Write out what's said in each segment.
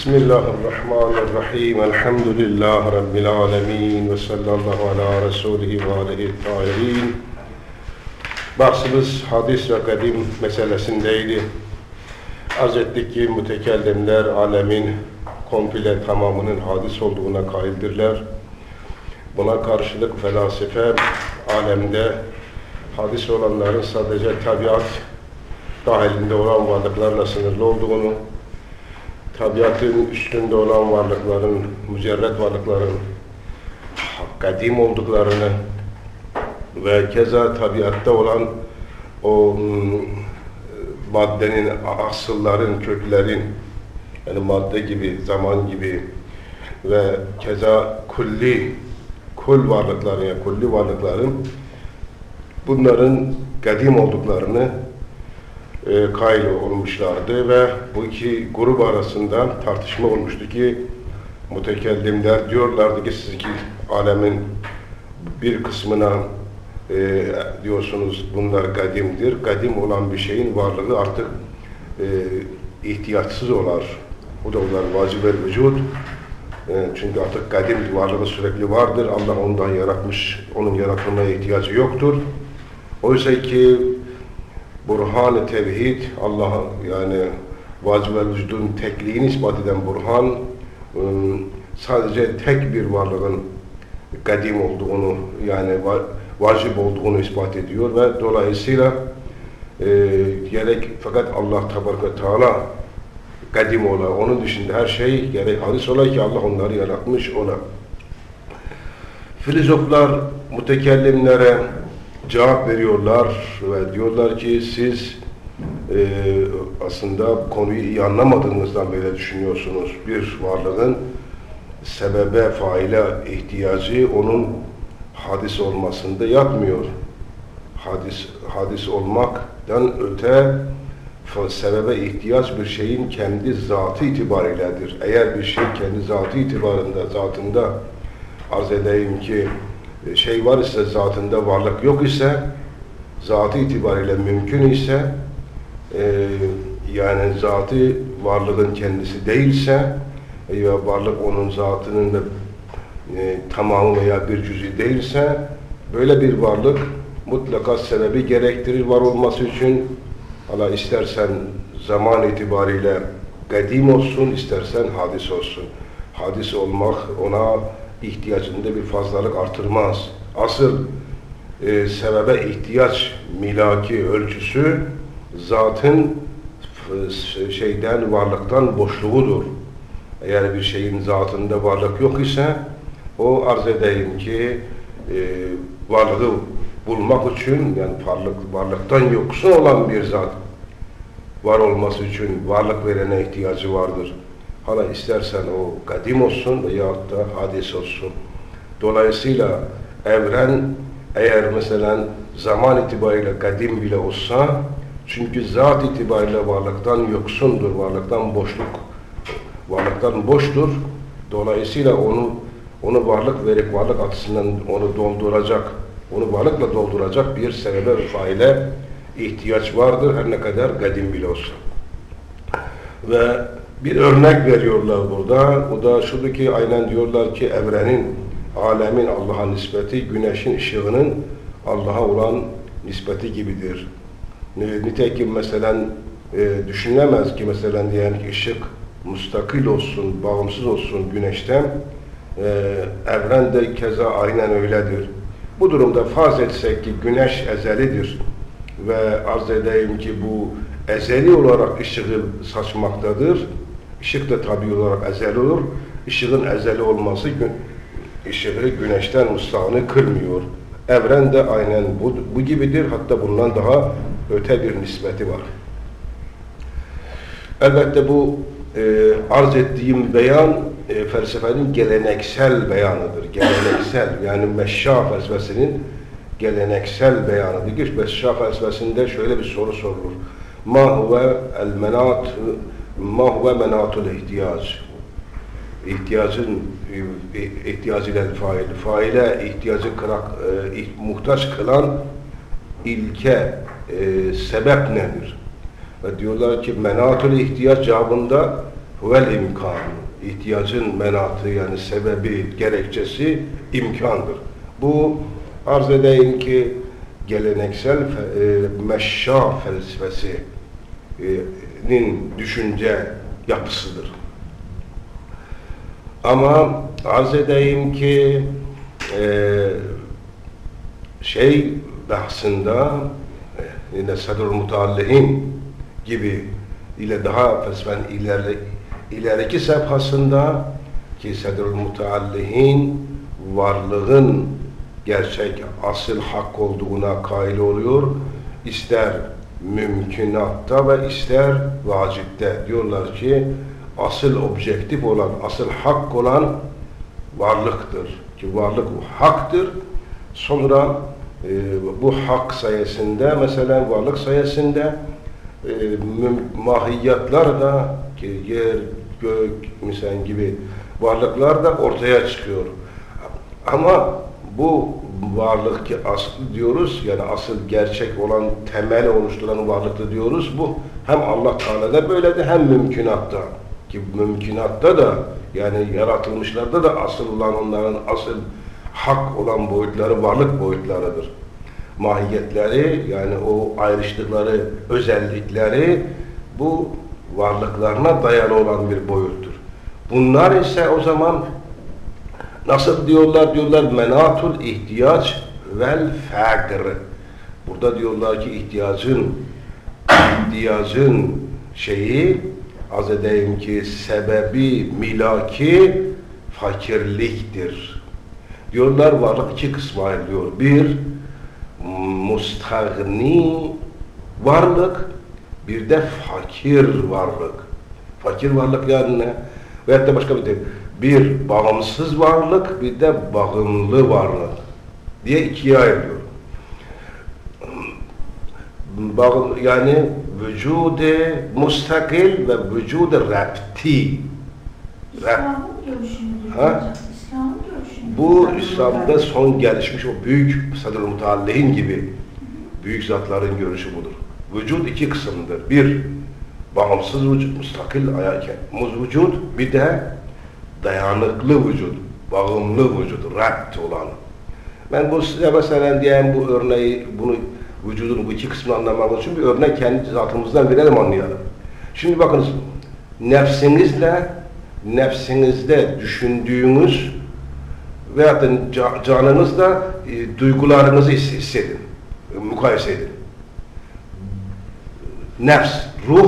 Bismillahirrahmanirrahim. Elhamdülillahi Rabbil alemin. Ve sallallahu ala Resulihi ve aleyhi tahirin. Bahsimiz hadis ve kadim meselesindeydi. Arz ettik ki mütekellimler alemin komple tamamının hadis olduğuna kaildirler. Buna karşılık felsefe alemde hadis olanların sadece tabiat dahilinde olan varlıklarla sınırlı olduğunu, tabiatın üstünde olan varlıkların, mücerret varlıkların kadim olduklarını ve keza tabiatta olan o maddenin, asılların, köklerin, yani madde gibi, zaman gibi ve keza kul varlıkların, yani kulli varlıkların bunların kadim olduklarını kail olmuşlardı ve bu iki grup arasında tartışma olmuştu ki mütekellimler diyorlardı ki siz iki alemin bir kısmına diyorsunuz bunlar kadimdir. Kadim olan bir şeyin varlığı artık ihtiyaçsız olar. Bu da onlar vacib-el vücud. Çünkü artık kadim varlığı sürekli vardır. Allah ondan yaratmış, onun yaratılmaya ihtiyacı yoktur. Oysa ki Burhan-ı Tevhid, Allah yani vacib-el vücudun tekliğini ispat eden Burhan, sadece tek bir varlığın kadim olduğunu, yani vacip olduğunu ispat ediyor ve dolayısıyla gerek fakat Allah Tebareke Teala kadim ola, onun dışında her şey gerek hadis ola ki Allah onları yaratmış ola. Filozoflar mütekellimlere cevap veriyorlar ve diyorlar ki siz aslında konuyu iyi anlamadığınızdan böyle düşünüyorsunuz. Bir varlığın sebebe, faile ihtiyacı onun hadis olmasında yatmıyor. Hadis olmaktan öte sebebe ihtiyaç bir şeyin kendi zatı itibariyledir. Eğer bir şey kendi zatı itibarında, zatında arz edeyim ki şey var ise, zatında varlık yok ise, zatı itibariyle mümkün ise, yani zatı varlığın kendisi değilse veya varlık onun zatının da tamamı veya bir cüz'i değilse, böyle bir varlık mutlaka sebebi gerektirir var olması için. Allah istersen zaman itibariyle kadim olsun, istersen hadis olsun. Hadis olmak ona ihtiyacında bir fazlalık artırmaz. Asıl sebebe ihtiyaç milaki ölçüsü zatın varlıktan boşluğudur. Eğer bir şeyin zatında varlık yok ise o arz edeyim ki varlığı bulmak için, yani varlıktan yoksun olan bir zat var olması için varlık verene ihtiyacı vardır. Hala istersen o kadim olsun veyahut da hadis olsun. Dolayısıyla evren eğer mesela zaman itibariyle kadim bile olsa, çünkü zat itibariyle varlıktan yoksundur, varlıktan boştur. Dolayısıyla onu varlık verip varlık açısından onu dolduracak, onu varlıkla dolduracak bir sebebe ve faile ihtiyaç vardır her ne kadar kadim bile olsa. Ve bir örnek veriyorlar burada. O da şuradaki aynen diyorlar ki evrenin, alemin Allah'a nispeti, güneşin ışığının Allah'a olan nispeti gibidir. Nitekim mesela düşünülemez ki mesela diyelim ki ışık müstakil olsun, bağımsız olsun güneşten. Evren de keza aynen öyledir. Bu durumda farz etsek ki güneş ezelidir ve arz edeyim ki bu ezeli olarak ışığı saçmaktadır. Işık da tabii olarak ezeli olur. Işığın ezeli olması ışığı güneşten müstahını kırmıyor. Evren de aynen bu gibidir. Hatta bundan daha öte bir nispeti var. Elbette bu arz ettiğim beyan felsefenin geleneksel beyanıdır. Geleneksel, yani Meşşâ felsefesinin geleneksel beyanıdır. Meşşâ felsefesinde şöyle bir soru sorulur. Ma huve menatul ihtiyac? İhtiyacıyla faile ihtiyacı muhtaç kılan ilke, sebep nedir? Ve diyorlar ki menatul ihtiyaç cevabında huvel imkan. İhtiyacın menatı yani sebebi, gerekçesi imkandır. Bu arz edeyim ki geleneksel meşşa felsefesinin düşünce yapısıdır. Ama arz edeyim ki bahsında yine Sadrul Mutallihin gibi ile daha felsefenin ileriki safhasında ki Sadrul Mutallihin varlığın gerçek asıl hak olduğuna kail oluyor. İster mümkünatta ve ister vacipte diyorlar ki asıl objektif olan, asıl hak olan varlıktır. Ki varlık haktır. Sonra bu hak sayesinde, mesela varlık sayesinde mahiyetler da ki yer, gök, misal gibi varlıklar da ortaya çıkıyor. Ama bu varlık ki aslı diyoruz, yani asıl gerçek olan, temel oluşturan varlıktı diyoruz. Bu hem Allah Teala'da böyledir hem mümkünatta. Ki mümkünatta da yani yaratılmışlarda da asıl olan onların asıl hak olan boyutları varlık boyutlarıdır. Mahiyetleri yani o ayrıştıkları özellikleri bu varlıklarına dayalı olan bir boyuttur. Bunlar ise o zaman nasıl diyorlar? Diyorlar menatul ihtiyaç vel fekr. Burada diyorlar ki ihtiyacın şeyi az edeyim ki sebebi milaki fakirliktir. Diyorlar varlık iki kısma ayrılıyor. Bir mustagni varlık, bir de fakir varlık. Fakir varlık yani ne? Veyahut da başka bir deyim. Bir bağımsız varlık, bir de bağımlı varlık diye ikiye ayrılıyor. Yani vücude mustakil ve vücude repti. İslam'ın görüşündür. İslam'ın görüşündür. Bu İslam'da son gelişmiş o büyük Sadrul Mutallihin gibi büyük zatların görüşü budur. Vücut iki kısımdır. Bir, bağımsız vücut, mustakil vücut, bir de dayanıklı vücut, bağımlı vücut, rept olan. Ben bu size mesela diyen bu örneği, bunu vücudun bu iki kısmını anlamak için bir örnek kendi zatımızdan verelim anlayalım. Şimdi bakınız, nefsinizde düşündüğünüz veyahut da canınızda duygularınızı hissedin, mukayese edin. Nefs, ruh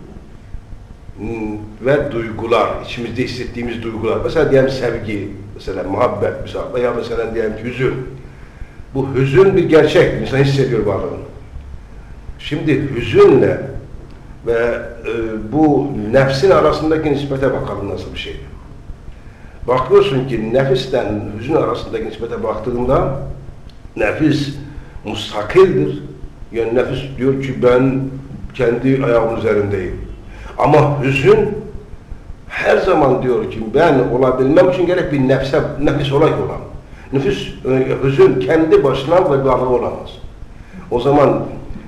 ve duygular, içimizde hissettiğimiz duygular. Mesela diyelim sevgi, mesela muhabbet, veya mesela diyelim hüzün. Bu hüzün bir gerçek, insan hissediyor varlığını. Şimdi hüzünle ve bu nefsin arasındaki nispete bakalım nasıl bir şey. Bakıyorsun ki nefisten hüzün arasındaki nispete baktığında nefis mustakildir. Yani nefis diyor ki ben kendi ayağımın üzerindeyim. Ama hüzün her zaman diyor ki ben olabilmem için gerek bir nefis olay olan. Hüzün kendi başına ve varlığı olamaz. O zaman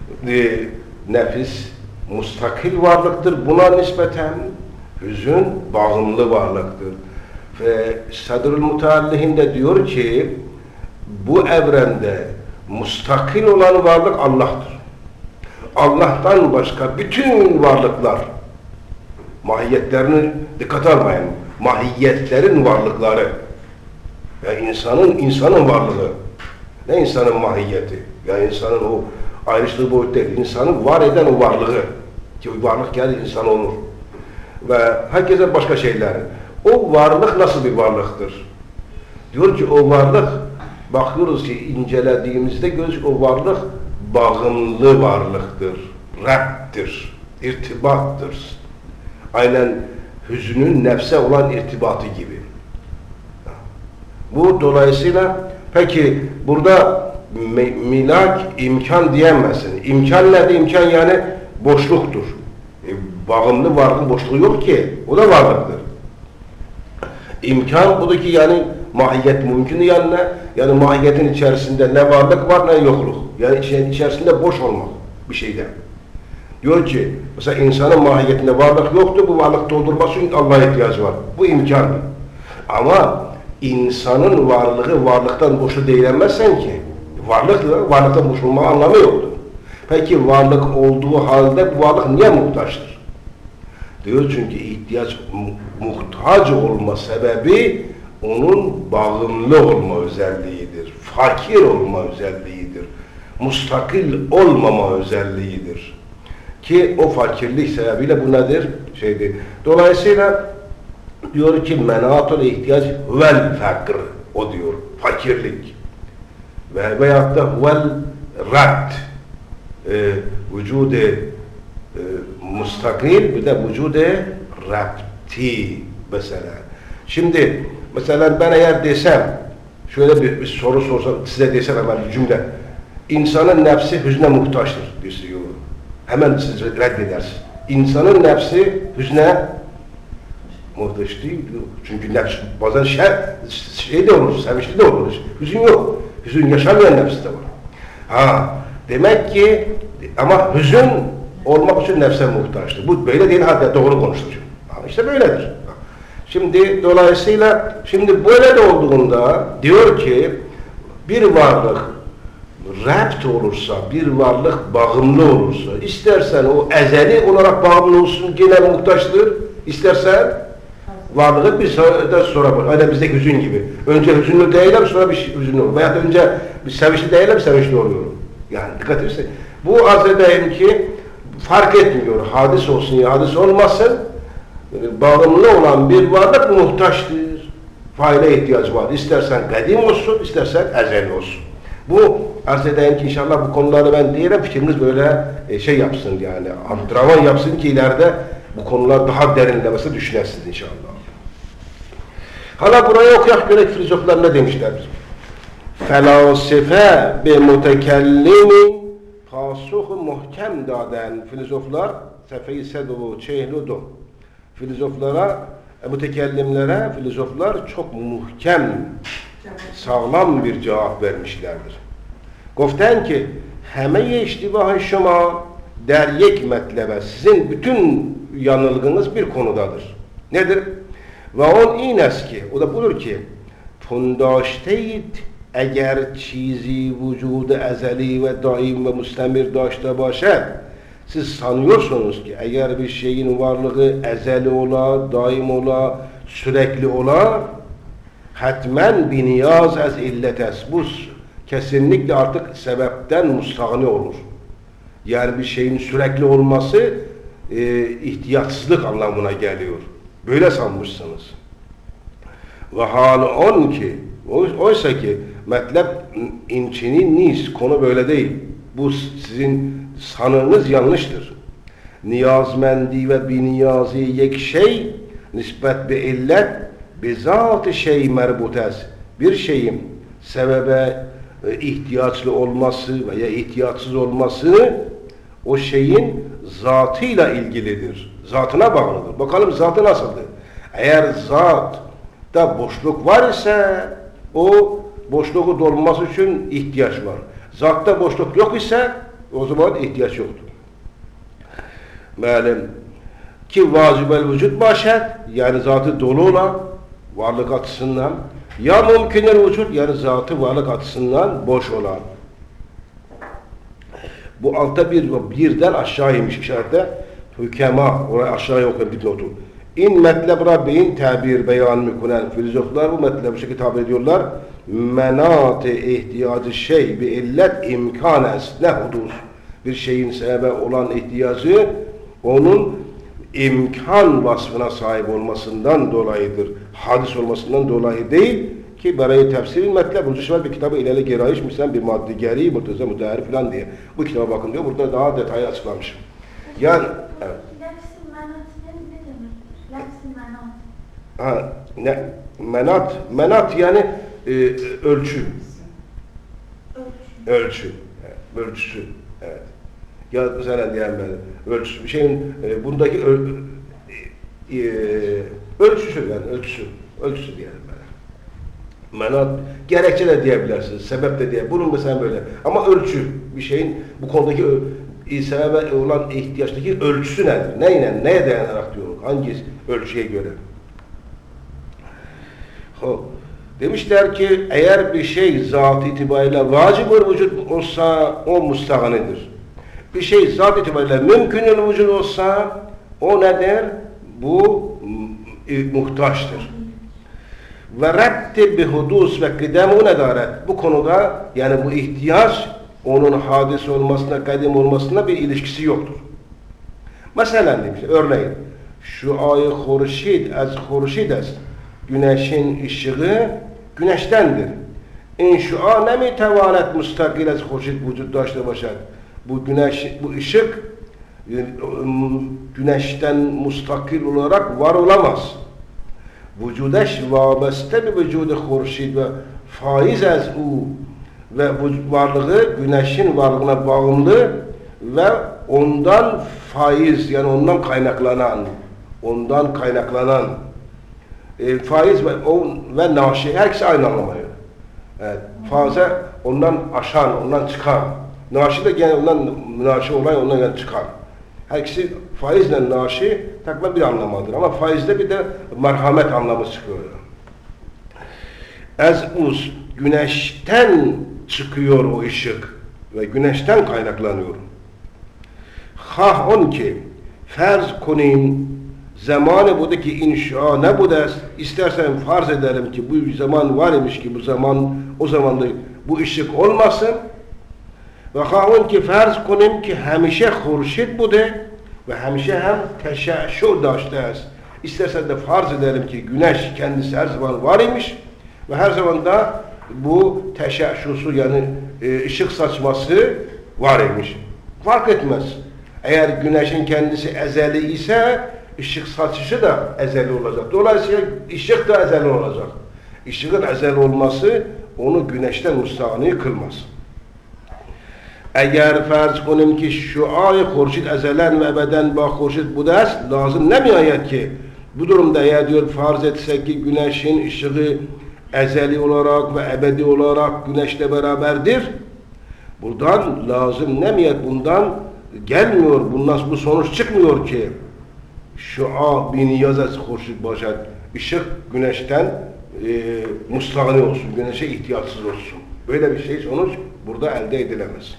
nefis mustakil varlıktır. Buna nispeten hüzün bağımlı varlıktır. Ve Sadrul Mutallihin de diyor ki bu evrende mustakil olan varlık Allah'tır. Allah'tan başka bütün varlıklar mahiyetlerini dikkat almayın. Mahiyetlerin varlıkları. Yani insanın varlığı. Ne insanın mahiyeti? Yani insanın o ayrıştığı boyut değil. İnsanın var eden o varlığı. Ki o varlık yani insan olur. Ve herkese başka şeyler. O varlık nasıl bir varlıktır? Diyor ki o varlık, bakıyoruz ki incelediğimizde gözük o varlık bağımlı varlıktır. Rab'dir. İrtibattır. Aynen hüznün nefse olan irtibatı gibi. Bu dolayısıyla peki burada milak imkan diyemezsin. İmkan nedir? İmkan yani boşluktur. Bağımlı varlığın boşluğu yok ki. O da varlıktır. İmkan buradaki yani mahiyet mümkünü yani ne? Yani mahiyetin içerisinde ne varlık var ne yokluk. Yani içerisinde boş olmak bir şeyden. Diyor ki, mesela insanın mahiyetinde varlık yoktur, bu varlık doldurması için Allah'a ihtiyacı var. Bu imkanlı. Ama insanın varlığı varlıktan boşu değilemezsen ki, varlıktan boş olma anlamı yoktur. Peki varlık olduğu halde bu varlık niye muhtaçtır? Diyor çünkü muhtaç olma sebebi onun bağımlı olma özelliğidir. Fakir olma özelliğidir. Mustakil olmama özelliğidir. Ki o fakirlik sebebiyle bu nedir? Dolayısıyla diyor ki menatul ihtiyaç vel fakr. O diyor fakirlik. Veyahut da vel rad. Vücude mustakil bir de vücude rabti mesela. Şimdi mesela ben eğer desem şöyle bir soru sorsam size desem hemen bir cümle. İnsanın nefsi hüzne muhtaçtır diyor. Hemen siz reddedersiniz. İnsanın nefsi hüzne muhtaç değil. Çünkü nefs bazen şey de olur, sevinçli de olur. Hüzün yok. Hüzün yaşamayan nefsi de var. Ha, demek ki ama hüzün olmak için nefse muhtaçtır. Bu böyle değil, hatta doğru konuşulur. İşte böyledir. Şimdi dolayısıyla şimdi böyle de olduğunda diyor ki bir varlık rapt olursa, bir varlık bağımlı olursa, istersen o ezeli olarak bağımlı olsun yine muhtaçtır, istersen varlığı bir sonra bırak. Aynen bizdeki hüzün gibi. Önce hüzünlü değilim, sonra bir hüzünlü olur. Veya önce bir sevinçli değilim, sevinçli oluyorum. Yani dikkat ederseniz. Bu arz edeyim ki fark etmiyor. Hadis olsun ya hadis olmasın. Bağımlı olan bir varlık muhtaçtır. Faile ihtiyacı var. İstersen kadim olsun, istersen ezeli olsun. Bu arz edeyim ki inşallah bu konuları ben diyelim fikriniz böyle şey yapsın yani. Antrenman yapsın ki ileride bu konular daha derinlemesi düşünersiniz inşallah. Hala buraya okuyak göre filozoflar ne demişler bizim? Felasife be mutekellimin pasuh-u muhkem daden filozoflar sefeyi sedu çehludu filozoflara mütekellimlere filozoflar çok muhkem sağlam bir cevap vermişlerdir. Goften ki hemeye iştibah-ı şuma der yek metlebe sizin bütün yanılgınız bir konudadır. Nedir? Ve on ines ki o da budur ki fundaşteyit eğer çizi vücudu ezeli ve daim ve müstemir daşta başer siz sanıyorsunuz ki eğer bir şeyin varlığı ezeli ola, daim ola, sürekli ola hatmen biniyaz ez illetes bu kesinlikle artık sebepten mustağni olur. Yani bir şeyin sürekli olması ihtiyatsızlık anlamına geliyor. Böyle sanmışsınız. Ve halı on ki oysa ki metlep inçinin nis konu böyle değil. Bu sizin sanınız yanlıştır. Niyazmendi ve biniyazi yek şey nispet bi illet bizat-ı şey merbutes bir şeyin sebebe ihtiyaçlı olması veya ihtiyatsız olması o şeyin zatıyla ilgilidir. Zatına bağlıdır. Bakalım zatı nasıldır? Eğer zatta boşluk var ise o boşluğu dolması için ihtiyaç var. Zatta boşluk yok ise o zaman ihtiyaç yoktur. Malum ki vacibel vücut başet yani zatı dolu olan varlık açısından ya mümkünler vücut yani zatı varlık açısından boş olan. Bu altta birden aşağı inmiş işarette hükema oraya aşağıya okuyun dipnotu. İn metleb Rabbin tabir beyan mikunen filozoflar bu metlebi şekilde tabir ediyorlar. Menat-ı ihtiyacı şey bi illet imkanes ne hudus. Bir şeyin sebebe olan ihtiyacı onun imkan vasfına sahip olmasından dolayıdır. Hadis olmasından dolayı değil ki barayı tefsirin metleb. Bunun için bir kitabı ilele gerayiş mislen bir maddi geri mutezze müteahhir falan diye. Bu kitaba bakın diyor. Burada daha detaylı açıklamış. Yani evet. Ha, menat yani ölçü. Ölçü. Evet, ölçüsü. Evet. Ya mesela diyelim ben ölçüsü bir şeyin bundaki ölçüsü yani ölçüsü diyelim ben. Menat gerekçe de diyebilirsiniz, sebep de diye. Bunun mesela böyle. Ama ölçü bir şeyin bu konudaki sebebe olan ihtiyaçtaki ölçüsü nedir? Neyle, neye dayanarak diyoruz? Hangi ölçüye göre? Demişler ki eğer bir şey zat itibariyle vacib-ül vücut olsa o müstahanidir. Bir şey zat itibariyle mümkün-ül vücut olsa o nedir? Bu muhtaçtır. Ve reddi bi hudus ve kıdem-u nedaret. Bu konuda yani bu ihtiyaç onun hadis olmasına, kadim olmasına bir ilişkisi yoktur. Mesela demişler, örneğin şu ayı hurşid est. Güneşin ışığı güneştendir. İnşua ne mi tevalet mustakil ez hurşid vücut daşta başar. Bu güneş, bu ışık güneşten mustakil olarak var olamaz. Vücudeş vabeste bir vücudu hurşid ve faiz ez u ve varlığı güneşin varlığına bağımlı ve ondan faiz yani ondan kaynaklanan faiz ve naşi her ikisi aynı anlamaya. Evet, faize ondan aşan, ondan çıkan. Naşi de gene ondan naşi olay ondan yani çıkan. Her ikisi faizle naşi takma bir anlamadır ama faizde bir de merhamet anlamı çıkıyor. Ez-uz güneşten çıkıyor o ışık ve güneşten kaynaklanıyor. Hah on ki farz konin zamanı buradaki inşa ne bu ders istersen farz ederim ki bu zaman var imiş ki bu zaman o zamanda bu ışık olmasın ve hah on ki farz konin ki hemişe hurşid bu de ve hemişe hem teşeşşur daştayız. İstersen de farz edelim ki güneş kendisi her zaman var imiş ve her zaman da bu teşeşşusu yani ışık saçması var imiş. Fark etmez. Eğer güneşin kendisi ezeli ise ışık saçışı da ezeli olacak. Dolayısıyla ışık da ezeli olacak. Işığın ezeli olması onu güneşten müstahni kılmaz. Eğer farz konum ki şu ay hurşid ezelen ve ebeden ba hurşid bu ders lazım ne mi ayet ki bu durumda eğer diyor farz etsek ki güneşin ışığı ezeli olarak ve ebedi olarak güneşle beraberdir. Buradan lazım nemiyet bundan gelmiyor. Bundan bu sonuç çıkmıyor ki şua bin yazas hurşid başar. Işık güneşten mustahni olsun. Güneşe ihtiyaçsız olsun. Böyle bir şey sonuç burada elde edilemez.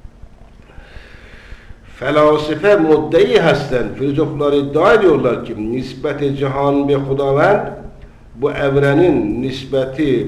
Felasife muddeyi hasten filozoflar iddia ediyorlar ki nispeti cihan bi hudavend bu evrenin nispeti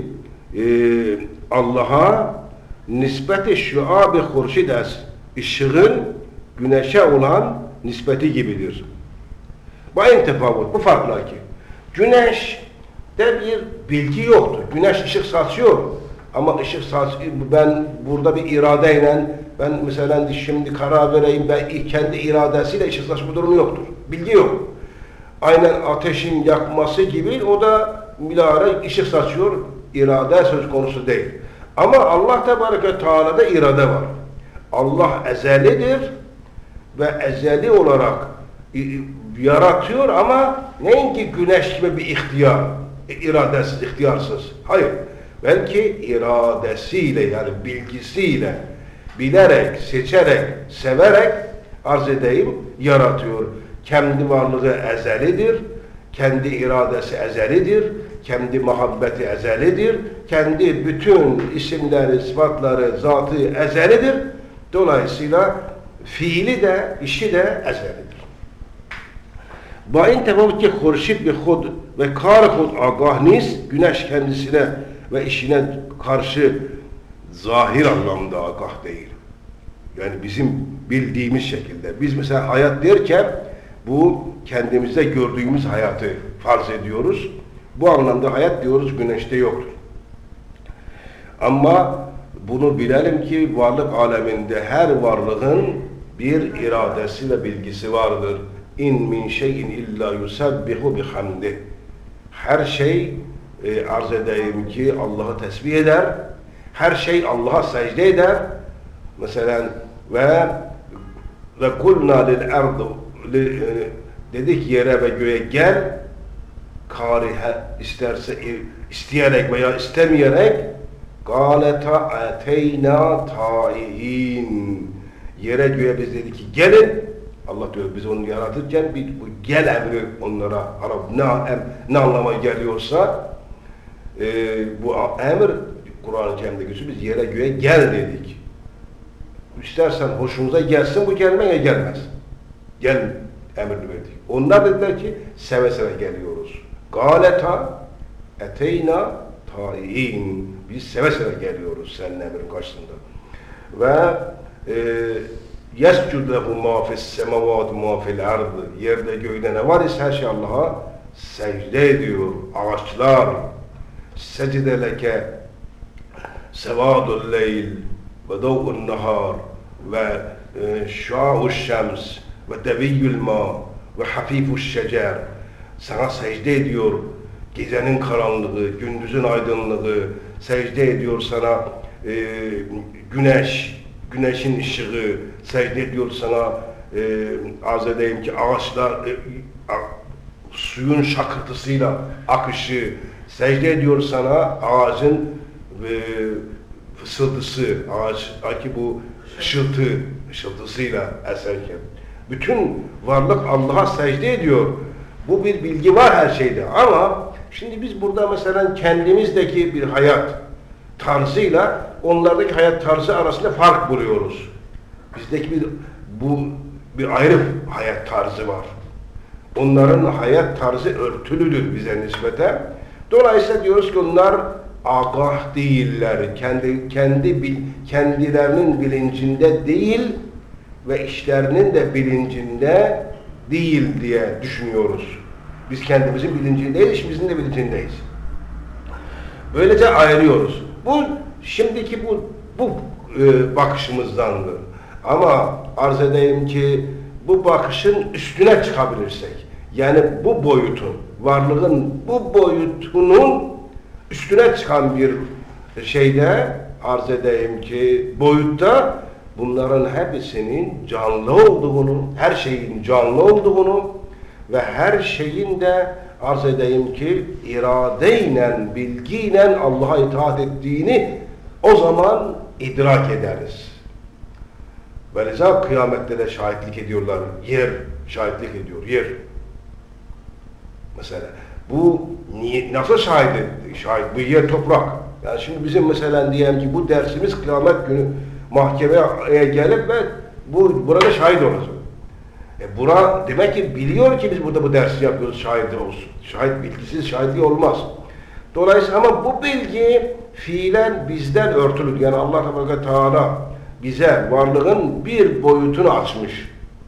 Allah'a nispeti şua bi hurşid es ışığın güneşe olan nispeti gibidir. Bu en tefavut, bu farklar ki güneşte bir bilgi yoktur. Güneş ışık saçıyor ama ışık saçıyor. Ben burada bir iradeyle ben mesela şimdi karar vereyim ben kendi iradesiyle ışık saçma durumu yoktur. Bilgi yok. Aynen ateşin yakması gibi o da bilahare ışık saçıyor. İrade söz konusu değil. Ama Allah Tebareke Teala'da irade var. Allah ezelidir ve ezeli olarak yaratıyor ama neyin ki güneş gibi bir ihtiyar, iradesiz, ihtiyarsız. Hayır. Belki iradesiyle yani bilgisiyle, bilerek, seçerek, severek arz edeyim, yaratıyor. Kendi varlığı ezelidir, kendi iradesi ezelidir, kendi muhabbeti ezelidir, kendi bütün isimleri, sıfatları, zatı ezelidir. Dolayısıyla fiili de, işi de ezelidir. Bain tefavut ki hurşid bi hud ve kar hud agahnis, güneş kendisine ve işine karşı zahir anlamda agah değil. Yani bizim bildiğimiz şekilde. Biz mesela hayat derken bu kendimizde gördüğümüz hayatı farz ediyoruz. Bu anlamda hayat diyoruz güneşte yoktur. Ama bunu bilelim ki varlık aleminde her varlığın bir iradesi ve bilgisi vardır. İn min şeyin illa yusabbihu bihamdi. Her şey arz edeyim ki Allah'ı tesbih eder. Her şey Allah'a secde eder. Mesela ve kulna lil ardu dedik yere ve göğe gel karihe isterse isteyerek veya istemeyerek galeta ateyna taihin Yere göğe biz dedi ki gelin. Allah diyor biz onu yaratırken bu gel emri onlara ne anlama geliyorsa bu emir Kur'an-ı Kerim'de geçiyor. Biz yere göğe gel dedik. İstersen hoşumuza gelsin bu gelmeye gelmez. Gel emrini verdik. Onlar dediler ki seve seve geliyoruz. Galeta eteyna ta'iin. Biz seve seve geliyoruz senin emrin karşısında. Ve yescud lehu ma fis semavat ma fil ard. Yerde göğde ne var ise her şey Allah'a secde ediyor. Ağaçlar secde leke sevadul leyl ve dav'un nahar ve şua'uş şems ve deviyyül ma ve hafifuş şecer. Sana secde ediyor gecenin karanlığı, gündüzün aydınlığı, secde ediyor sana güneşin ışığı, secde ediyor sana arz edeyim ki ağaçlar suyun şakırtısıyla akışı, secde ediyor sana ağacın fısıltısı, ağaçtaki bu ışıltısıyla eserken. Bütün varlık Allah'a secde ediyor. Bu bir bilgi var her şeyde ama şimdi biz burada mesela kendimizdeki bir hayat tarzıyla onlardaki hayat tarzı arasında fark buluyoruz. Bizdeki bir ayrı hayat tarzı var. Onların hayat tarzı örtülüdür bize nispeten. Dolayısıyla diyoruz ki onlar agah değiller. Kendilerinin bilincinde değil ve işlerinin de bilincinde değil diye düşünüyoruz. Biz kendimizin bilincindeyiz, işimizin de bilincindeyiz. Böylece ayırıyoruz. Bu şimdiki bu bakışımızdandır. Ama arz edeyim ki bu bakışın üstüne çıkabilirsek, yani bu boyutun, varlığın bu boyutunun üstüne çıkan bir şeyde arz edeyim ki boyutta bunların hepsinin canlı olduğunu, her şeyin canlı olduğunu ve her şeyin de arz edeyim ki iradeyle, bilgiyle Allah'a itaat ettiğini o zaman idrak ederiz. Ve liza kıyamette de şahitlik ediyorlar. Yer şahitlik ediyor. Yer. Mesela bu nasıl şahit? Bu yer toprak. Yani şimdi bizim mesela diyelim ki bu dersimiz kıyamet günü mahkemeye gelip ve burada şahit olacak. Bura demek ki biliyor ki biz burada bu dersi yapıyoruz, şahit olsun. Şahit bilgisiz şahitliği olmaz. Dolayısıyla ama bu bilgi fiilen bizden örtülü. Yani Allah Teala bize varlığın bir boyutunu açmış.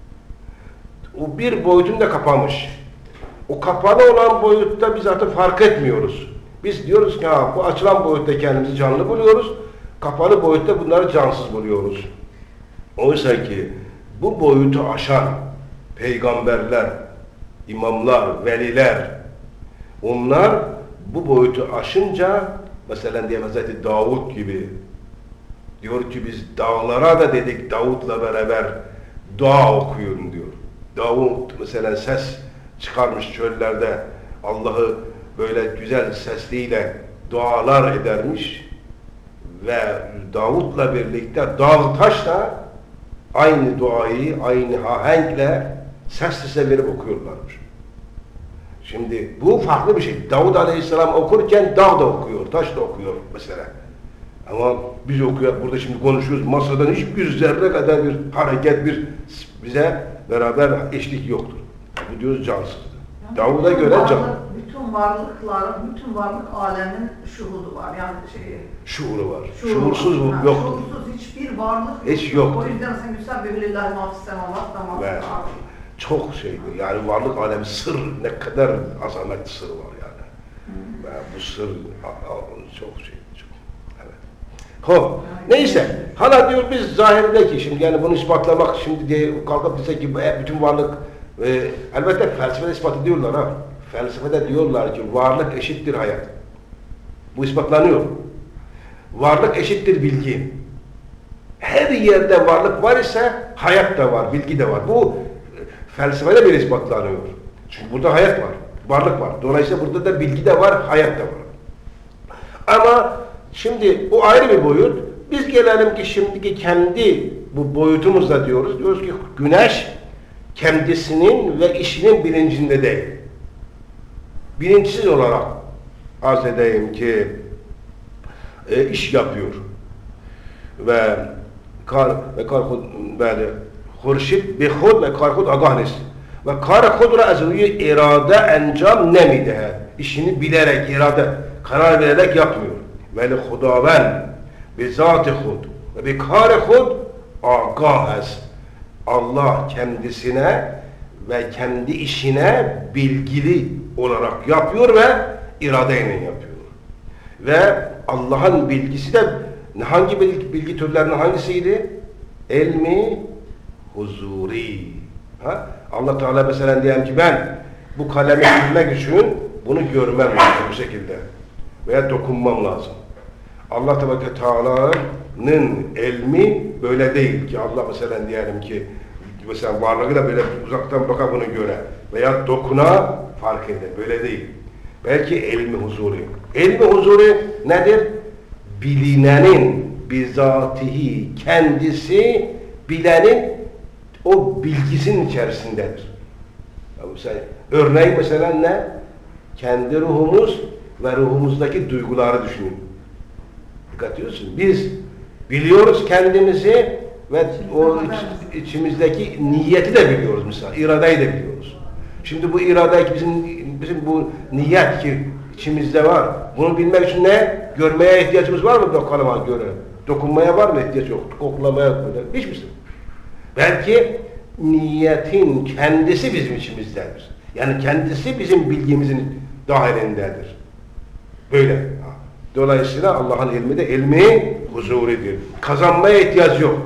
O bir boyutunu da kapamış. O kapalı olan boyutta biz artık fark etmiyoruz. Biz diyoruz ki bu açılan boyutta kendimizi canlı buluyoruz. Kapalı boyutta bunları cansız buluyoruz. Oysa ki bu boyutu aşan peygamberler, imamlar, veliler, onlar bu boyutu aşınca mesela diye Hazreti Davud gibi diyor ki biz dağlara da dedik Davud'la beraber dua okuyun diyor. Davud mesela ses çıkarmış çöllerde Allah'ı böyle güzel sesliyle dualar edermiş ve Davud'la birlikte dağ taş da aynı duayı aynı ahenkle ses sese verip okuyorlarmış. Şimdi bu farklı bir şey. Davud Aleyhisselam okurken dağ da okuyor, taş da okuyor mesela. Ama biz okuyor, burada şimdi konuşuyoruz, masadan hiçbir zerre kadar bir hareket, bize beraber eşlik yoktur. Bu diyoruz cansızdır. Yani Davud'a göre canlı. Bütün varlık alemin şuhudu var. Yani şuuru var. Şuursuz yok. Şuursuz hiçbir varlık hiç yok. O yüzden sen güzel bir lillahi mafis semavat da mafis ardı. Çok şeydir. Yani varlık alemi sır, ne kadar azametli sır var yani. Ve bu sır çok şey. Neyse, hala diyor biz zahirindeki şimdi yani bunu ispatlamak şimdi diye kalkıp dese ki bütün varlık elbette felsefede ispat ediyorlar ha. Felsefede diyorlar ki varlık eşittir hayat. Bu ispatlanıyor. Varlık eşittir bilgi. Her yerde varlık var ise hayat da var, bilgi de var. Bu felsefede bir ispatlanıyor. Çünkü burada hayat var, varlık var. Dolayısıyla burada da bilgi de var, hayat da var. Ama şimdi o ayrı bir boyut. biz gelelim ki şimdiki kendi bu boyutumuzda diyoruz. Diyoruz ki güneş kendisinin ve işinin bilincinde değil. Bilinçsiz olarak arz edeyim ki iş yapıyor. Ve karxud bəli xurşid bi xud ve karxud agah nist. Ve karxud ra azviye irade encam nemidehe. İşini bilerek, irade, karar vererek yapmıyor. Veli Xudaven bi zat-ı xud ve bi kar-ı xud agah est. Allah kendisine ve kendi işine bilgili olarak yapıyor ve iradeyle yapıyor. Ve Allah'ın bilgisi de hangi bilgi türlerinin hangisiydi? Elmi huzuri. Ha? Allah Teala mesela diyelim ki ben bu kalemi bilmek için bunu görmem lazım bu şekilde. Veya dokunmam lazım. Allah Teala'nın elmi böyle değil ki Allah mesela diyelim ki mesela varlığıyla böyle uzaktan baka bunu göre veya dokuna fark eder. Böyle değil. Belki elmi huzuri. Elmi huzuri nedir? Bilinenin bizatihi kendisi bilenin o bilgisinin içerisindedir. Mesela, örneğin mesela ne? Kendi ruhumuz ve ruhumuzdaki duyguları düşünün. Dikkat ediyorsun. Biz biliyoruz kendimizi ve o içimizdeki niyeti de biliyoruz mesela. İradeyi de biliyoruz. Şimdi bu irade bizim bu niyet ki içimizde var. Bunu bilmek için ne? Görmeye ihtiyacımız var mı? Dokunmaya göre. Dokunmaya var mı ihtiyaç yok? Koklamaya böyle. Hiçbir şey. Belki niyetin kendisi bizim içimizdedir. Yani kendisi bizim bilgimizin dahilindedir. Böyle. Dolayısıyla Allah'ın ilmi de ilmi huzuridir. Kazanmaya ihtiyaç yok.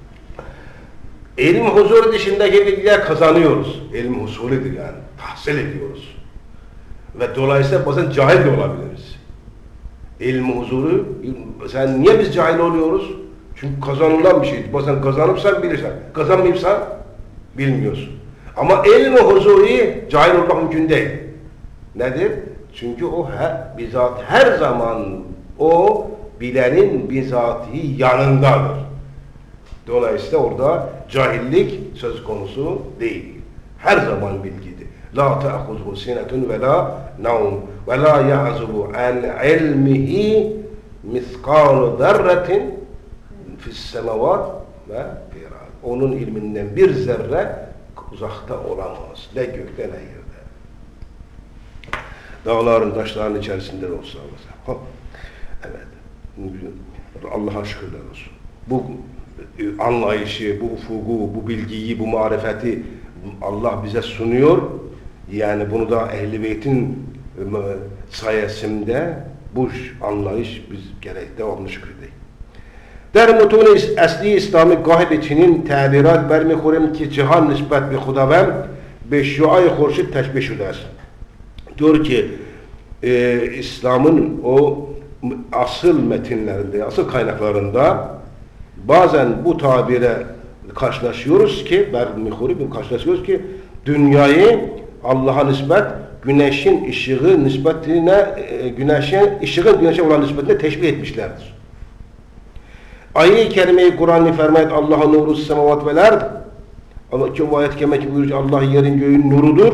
İlim huzuru dışındaki bilgiler kazanıyoruz. İlim husulidir yani. Tahsil ediyoruz. Ve dolayısıyla bazen cahil de olabiliriz. İlim huzuru, sen niye biz cahil oluyoruz? Çünkü kazanılan bir şeydir. Bazen kazanırsan bilirsen, kazanmayırsan bilmiyorsun. Ama ilmi huzuru cahil olmak mümkün değil. Nedir? Çünkü o bizzat her zaman o bilenin bizatihi yanındadır. Dolayısıyla orada cahillik söz konusu değil. Her zaman bilgidir. La ta'khuzhu sinetun ve la naum ve la ya'zubu an ilmihi miskalu zerretin fis semavat ve firad. Onun ilminden bir zerre uzakta olamaz. Ne gökte ne yerde. Dağların, taşların içerisinde olsa mesela. Evet. Allah'a şükürler olsun. Bu anlayışı, bu ufugu, bu bilgiyi, bu marifeti Allah bize sunuyor. Yani bunu da Ehl-i Beyt'in sayesinde bu anlayış biz gerek devamlı şükürdeyiz. در متون اصلی اسلامی گاه به چنین تعبیرات برمیخوریم که جهان نسبت به خداوند به شعاع خورشید تشبیه شده است. Diyor ki İslam'ın o asıl metinlerinde, asıl kaynaklarında bazen bu tabire karşılaşıyoruz ki karşılaşıyoruz ki dünyayı Allah'a nispet güneşin ışığı nispetine güneşe olan nispetine teşbih etmişlerdir. Ayet-i Kerime'yi Kur'an-ı fermayet Allah'a nuru semavat vel ard. Ama ki o ayet-i kerime buyuruyor Allah yerin göğün nurudur.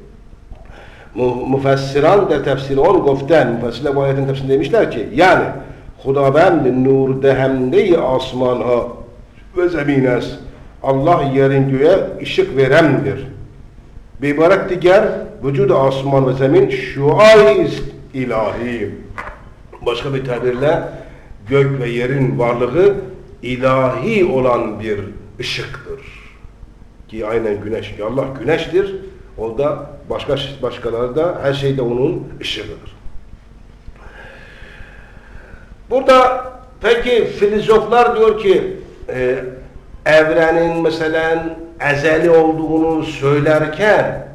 Müfessiran der tefsiri on goften. Müfessirler bu ayetin tefsirinde demişler ki yani Xudavend nur dehemde-i asmanha ve zemines. Allah yerin göğe ışık verendir. Bir ibaret diğer vücud-u asman ve zemin şuai ilahi. Başka bir tabirle gök ve yerin varlığı ilahi olan bir ışıktır. Ki aynen güneş. Ki Allah güneştir. O da başkaları da her şeyde onun ışığıdır. Burada peki filozoflar diyor ki evrenin mesela ezeli olduğunu söylerken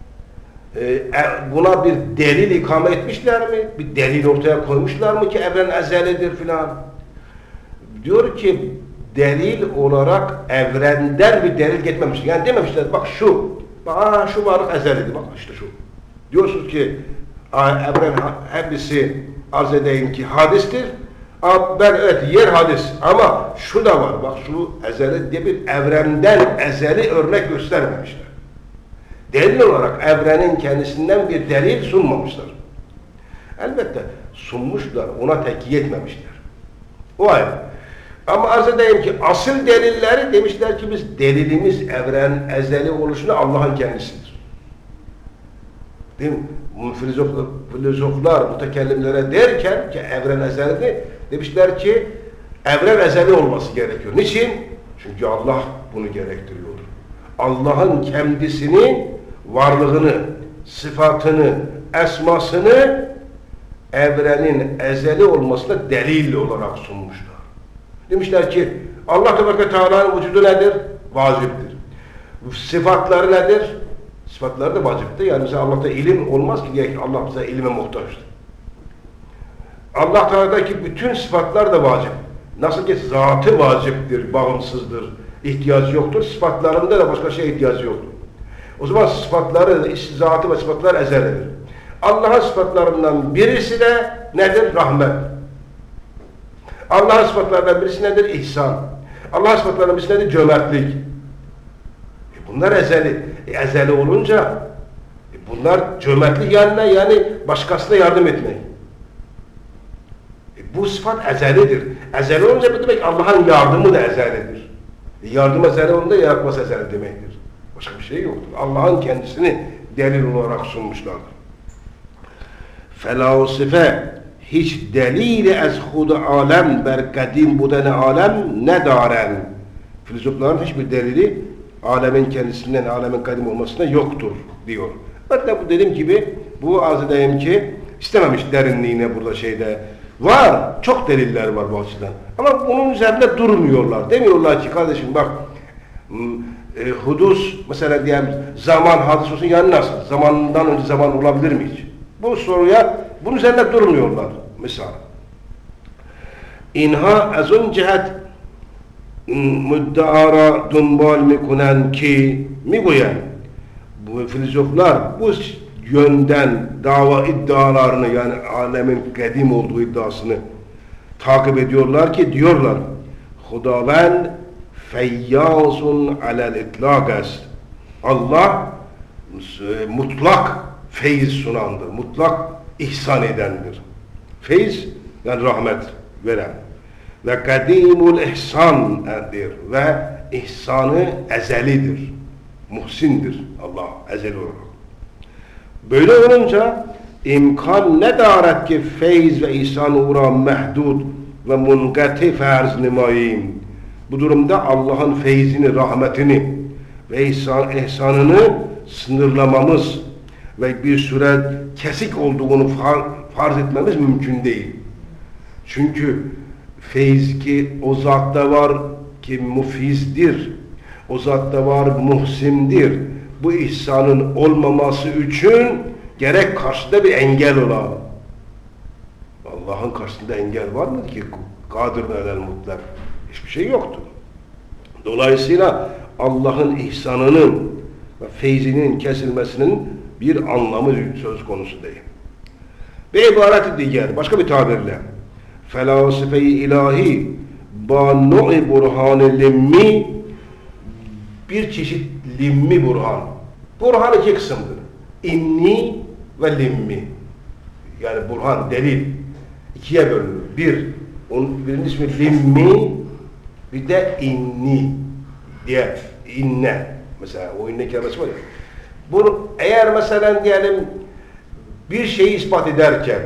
buna bir delil ikame etmişler mi? Bir delil ortaya koymuşlar mı ki evren ezelidir filan? Diyor ki delil olarak evrenden bir delil getirmemişler. Yani dememişler bak şu varlık ezelidir. Bak işte şu. Diyorsunuz ki evren hepsi arz edeyim ki hadistir Ben evet yer hadis ama şu da var. Bak şu ezeli diye bir evrenden ezeli örnek göstermemişler. Delil olarak evrenin kendisinden bir delil sunmamışlar. Elbette sunmuşlar, ona tekiye etmemişler. O ayrı. Ama arz edeyim ki asıl delilleri demişler ki biz delilimiz evrenin ezeli oluşunu Allah'ın kendisidir. Değil mi? Filozoflar mütekellimlere derken ki evren ezelidir, demişler ki evren ezeli olması gerekiyor. Niçin? Çünkü Allah bunu gerektiriyor. Allah'ın kendisini, varlığını, sıfatını, esmasını evrenin ezeli olmasına delil olarak sunmuşlar. Demişler ki Allah Tebareke Teala'nın vücudu nedir? Vaciptir. Sıfatları nedir? Sıfatları da vaciptir. Yani mesela Allah'ta ilim olmaz ki Allah bize ilime muhtaçtır. Allah Teala'daki bütün sıfatlar da vacip. Nasıl ki zatı vaciptir, bağımsızdır, ihtiyacı yoktur. Sıfatlarında da başka şeye ihtiyacı yoktur. O zaman sıfatları, zatı ve sıfatlar ezelidir. Allah'ın sıfatlarından birisi de nedir? Rahmet. Allah'ın sıfatlarından birisi nedir? İhsan. Allah'ın sıfatlarından birisi nedir? Cömertlik. Bunlar ezeli. Ezeli olunca bunlar cömertlik yani başkasına yardım etmek. Bu sıfat ezelidir. Ezeli olunca bu demek Allah'ın yardımı da ezelidir. Yardım ezeli olunca yaratması ezeli demektir. Başka bir şey yoktur. Allah'ın kendisini delil olarak sunmuşlardır. Felasife hiç delil ez hud alem ber kadim buden alem ne daren. Filozofların hiçbir delili alemin kendisinden, alemin kadim olmasına yoktur diyor. Ben de bu dediğim gibi bu arz edeyim ki istememiş derinliğine burada şeyde. Var, çok deliller var bu açıdan. Ama bunun üzerinde durmuyorlar. Demiyorlar ki kardeşim bak hudus mesela diyelim zaman hadis olsun yani nasıl? Zamandan önce zaman olabilir mi hiç? Bu soruya bunun üzerinde durmuyorlar. Mesela İnha az ön cihet müddeara dunbal mikunen ki mi goyan bu filozoflar bu yönden dava iddialarını yani alemin kadim olduğu iddiasını takip ediyorlar ki diyorlar Hudavend feyyazun alel itlâges Allah mutlak feyiz sunandır, mutlak ihsan edendir. Feyiz yani rahmet veren ve kadimul ihsandir ve ihsanı ezelidir, muhsindir Allah ezeli olarak. Böyle olunca imkan ne daret ki feyiz ve ihsan uğra mehdud ve munkati ferz nimayim. Bu durumda Allah'ın feyzini, rahmetini ve ihsanını sınırlamamız ve bir süre kesik olduğunu farz etmemiz mümkün değil. Çünkü feyz ki o zatta var ki mufizdir. O zatta var muhsindir. Bu ihsanın olmaması için gerek karşıda bir engel ola. Allah'ın karşısında engel var mı ki? Kadir velel mutlak. Hiçbir şey yoktur. Dolayısıyla Allah'ın ihsanının ve feyzinin kesilmesinin bir anlamı söz konusu değil. Ve ibaret diğer, başka bir tabirle felasife-i ilahi ba-nu'i burhan-ı limmi bir çeşit limmi burhan. Burhan iki kısımdır. İnni ve limmi. Yani burhan, delil ikiye bölünür. Birinin ismi limmi, bir de inni diye inne. Mesela o inne kelimesi var ya. Bunu eğer mesela diyelim bir şeyi ispat ederken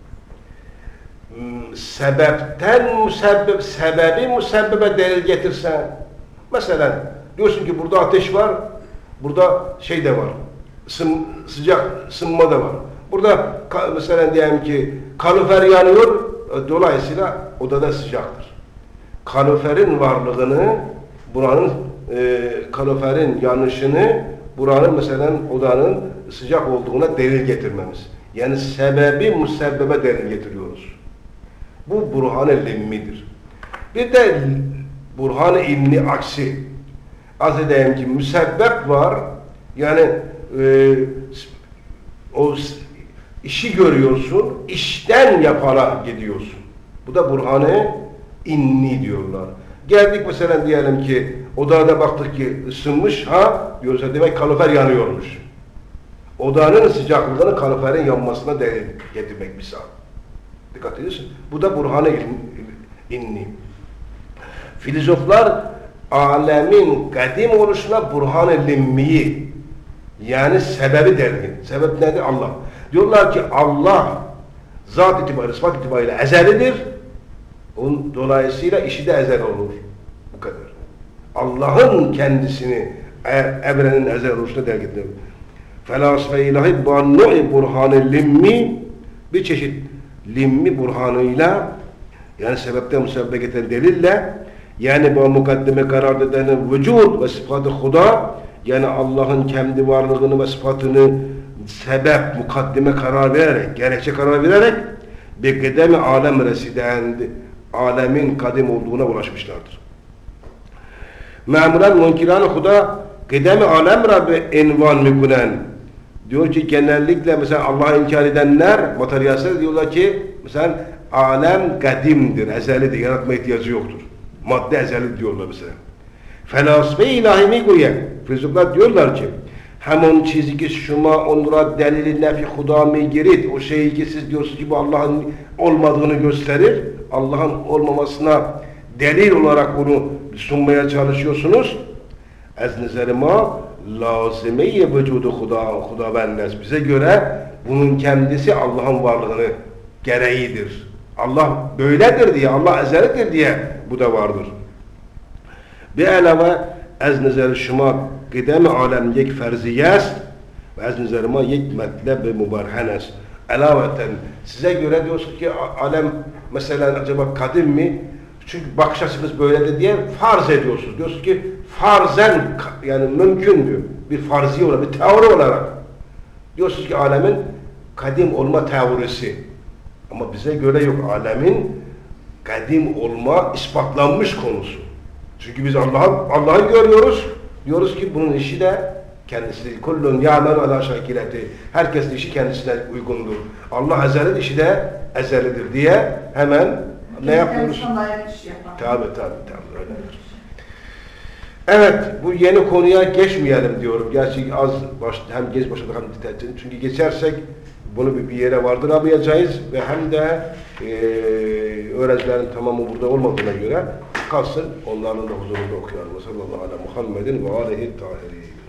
sebepten sebebi musebbebe delil getirsen mesela diyorsun ki burada ateş var, burada şey de var, sıcak, ısınma da var. Burada mesela diyelim ki kalorifer yanıyor, dolayısıyla odada sıcaktır. Kaloriferin varlığını, buranın kaloriferin yanışını, buranın mesela odanın sıcak olduğuna delil getirmemiz. Yani sebebi musebbebe delil getiriyoruz. Bu burhan-ı limmidir. Bir de burhan-ı imni aksi. Az edeyim ki müsebbep var. Yani o işi görüyorsun, işten yapana gidiyorsun. Bu da burhanı inni diyorlar. Geldik mesela diyelim ki odada baktık ki ısınmış, ha diyorsa demek kalorifer yanıyormuş. Odanın sıcaklığını kaloriferin yanmasına delil getirmek misal. Dikkat ediyorsun. Bu da burhanı inni. Filozoflar alemin kadim oluşuna burhan-ı limmiyi, yani sebebi dergin. Sebep nedir? Allah. Diyorlar ki Allah zat itibariyle, sıfat itibariyle ezelidir. Onun dolayısıyla işi de ezel olur. Bu kadar. Allah'ın kendisini evrenin ezel oluşuna dergin. Felasife ilahi bannu'i burhan-ı limmi, bir çeşit limmi burhanıyla, yani sebepten müsebbep getiren delille, yani bu mukaddime karar edilen vücud ve sıfat-ı huda, yani Allah'ın kendi varlığını ve sıfatını sebep, mukaddime karar vererek, gerekçe karar vererek bir kıdem-i alem residen alemin kadim olduğuna ulaşmışlardır. Me'mulen munkiran-ı huda kıdem-i alem Rabbi envan mikunen. Diyor ki genellikle mesela Allah'ı inkar edenler, materyalistler diyorlar ki mesela alem kadimdir, ezelidir, yaratma ihtiyacı yoktur. Madde ezeli diyorlar mesela. Felasife ilahimi goye. Filozoflar diyorlar ki همون چیزی که شما اون را دلیل نفی خدا میگیرید o şeyi ki siz diyorsunuz ki bu Allah'ın olmadığını gösterir, Allah'ın olmamasına delil olarak onu sunmaya çalışıyorsunuz. Ez nezerima lazime-i vücudu Hudavendes. Bize göre bunun kendisi Allah'ın varlığını gereğidir. Allah böyledir diye, Allah ezelidir diye bu da vardır. Bir elave ez nezeri şuma kıdem-i alem yek ferziye est ve ez nezeri ma yek metleb-i mübarhen est. Elaveten size göre diyorsunuz ki alem mesela acaba kadim mi? Çünkü bakış açınız böyledir diye farz ediyorsunuz. Diyorsunuz ki farzen, yani mümkün diyor. Bir farziye olarak, bir teori olarak. Diyorsunuz ki alemin kadim olma teorisi. Ama bize göre yok. Alemin kadim olma ispatlanmış konusu. Çünkü biz Allah'ı görüyoruz. Diyoruz ki bunun işi de kendisi. Kullun ya'melu ala şakileti. Herkesin işi kendisine uygundur. Allah ezelidir, işi de ezelidir diye hemen ne yapıyoruz? Tabii öyle. Evet, bu yeni konuya geçmeyelim diyorum. Gerçi hem geç başladık hem dikkatin. Çünkü geçersek bunu bir yere vardıramayacağız ve hem de öğrencilerin tamamı burada olmadığına göre kalsın, onların da huzurunda okuyalım. Sallallahu aleyhi ve Muhammedin ve aleyhi tahirin.